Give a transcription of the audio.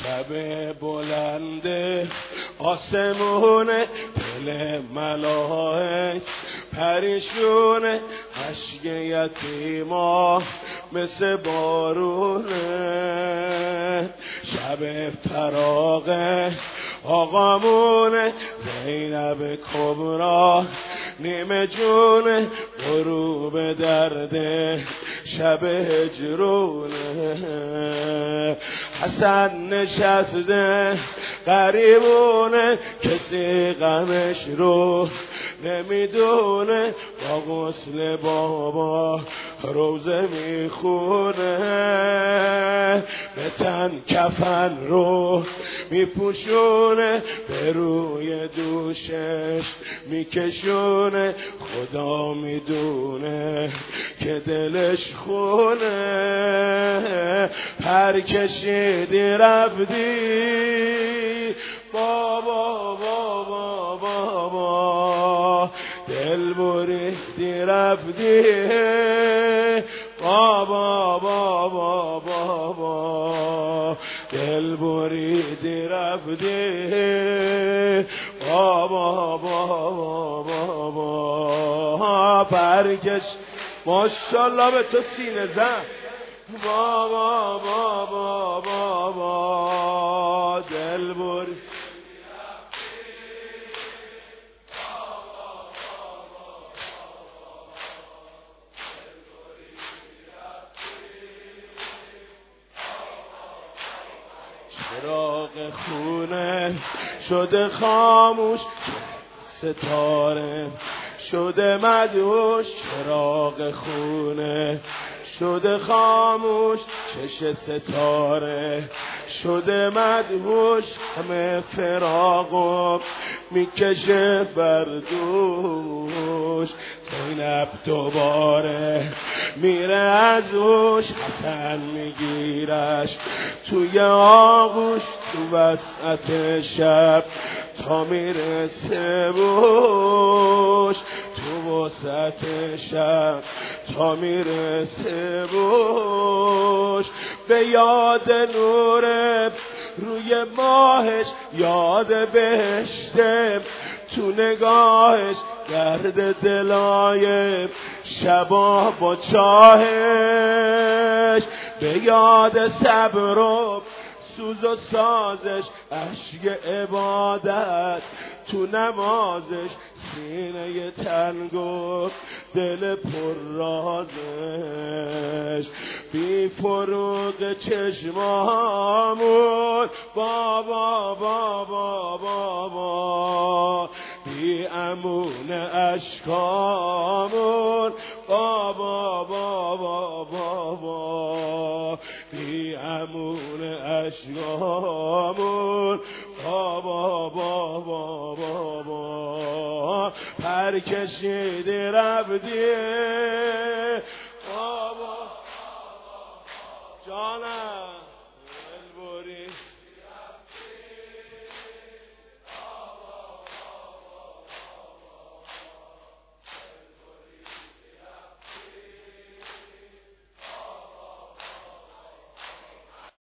شب بلند آسمون دل ملائک پریشون اشک یتیما مثل بارونه شب فراق آقامون زینب کبرا نیمه جون غروب درد شب هجرونه حسن نشسته غریبونه کسی غمش رو نمیدونه با غسل بابا روزه میخونه به تن کفن رو میپوشونه به روی دوشش میکشونه خدا میدونه که دلش خونه پر کشیدی رفتی بابا بابا بابا دل بریدی رفتی بابا بابا بابا دل بریدی رفتی بابا بابا بابا پرکش ماشاءالله به تو سینه زن بابا بابا بابا دل بریدی چراغ خونه شده خاموش ستاره شده مدهوش چراغ خونه شده خاموش چش ستاره شده مدهوش همه فراقم میکشه بردوش زینب دوباره میره از هوش حسن میگیرش توی آغوش تو وسط شب تا میرسه بوش تو وسط شب تا میرسه بوش به یاد نور روی ماهش یاد بهشته تو نگاهش گرد دلای شبا با چاهش به یاد صبر و سوز و سازش اشک عبادت تو نمازش سینه تنگ و دل پر رازش بی فروغ چشمامون بابا بابا بابا بی امون اشکامون بابا بابا بابا بی امون اشکامون بابا بابا بابا پر کشیدی رفتی بابا جانم